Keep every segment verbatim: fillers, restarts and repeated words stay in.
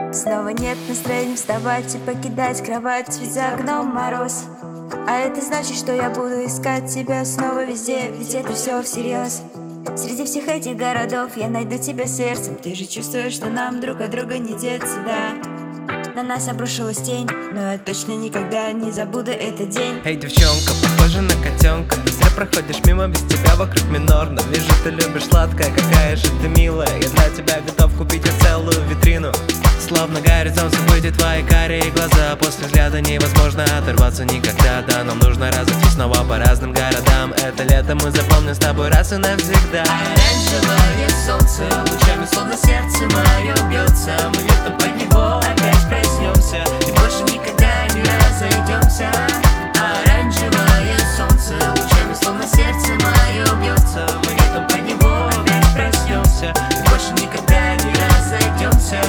Снова нет настроения вставать и покидать кровать, ведь за окном мороз. А это значит, что я буду искать тебя снова везде, ведь это все всерьез. Среди всех этих городов я найду тебя сердцем. Ты же чувствуешь, что нам друг от друга не деться, да? На нас обрушилась тень, но я точно никогда не забуду этот день. Эй, девчонка, похожа на котенка. Ты зря проходишь мимо, без тебя вокруг минорно. Вижу, ты любишь сладкое, какая же ты милая. Я для тебя готов купить и целую витрину. Словно горизонт событий, твои карие глаза. После взгляда невозможно оторваться никогда. Да, нам нужно разойтись снова по разным городам. Это лето мы запомним с тобой раз и навсегда. Оранжевое солнце лучами, словно сердце мое бьется. Мы летом под него опять проснемся и больше никогда не разойдемся. Оранжевое солнце лучами, словно сердце мое бьется. Мы летом под него опять проснемся и больше никогда не разойдемся.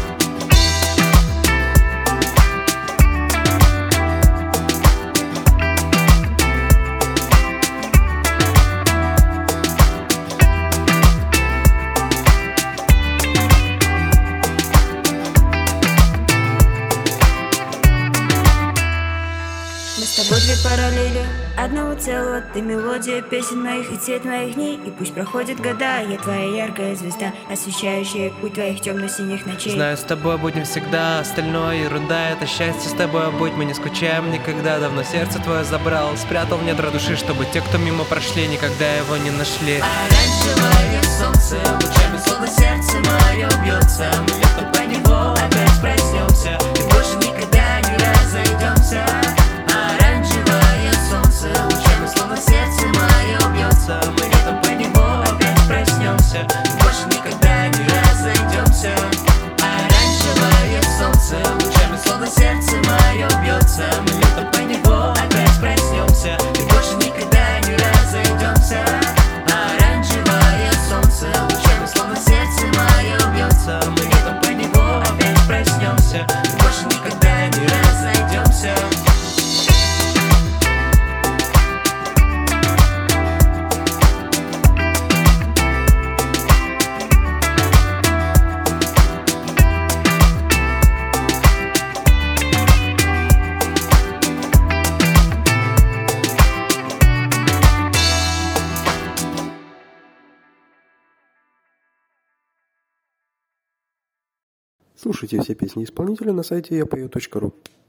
Мы с тобой две параллели одного целого. Ты мелодия песен моих и цвет моих дней. И пусть проходят года, я твоя яркая звезда, освещающая путь твоих темно-синих ночей. Знаю, с тобой будем всегда, остальное ерунда. Это счастье с тобой будь, мы не скучаем никогда. Давно сердце твое забрал, спрятал в недра души, чтобы те, кто мимо прошли, никогда его не нашли. Оранжевое солнце лучами, словно сердце мое бьется. Мы летом по него опять проснемся и больше никогда не разойдемся. Оранжевое солнце лучами, словно сердце мое бьется. Мы летом по него опять проснемся и больше никогда не разойдемся. Оранжевое солнце лучами, словно сердце мое бьется. Мы летом по него опять проснемся и больше никогда не разойдемся. Оранжевое солнце лучами, словно сердце мое бьется. Мы летом по него опять проснемся и больше никогда не разойдемся. Слушайте все песни исполнителя на сайте я пою точка ру.